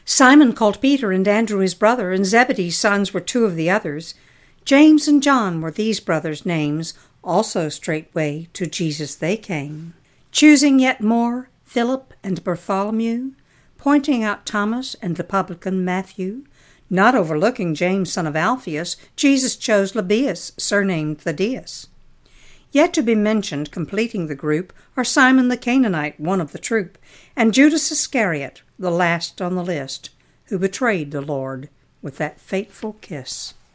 Simon called Peter and Andrew his brother, and Zebedee's sons were two of the others. James and John were these brothers' names. Also straightway to Jesus they came. Choosing yet more, Philip and Bartholomew, pointing out Thomas and the publican Matthew, not overlooking James son of Alphaeus, Jesus chose Lebbaeus, surnamed Thaddeus. Yet to be mentioned, completing the group, are Simon the Canaanite, one of the troop, and Judas Iscariot, the last on the list, who betrayed the Lord with that fateful kiss.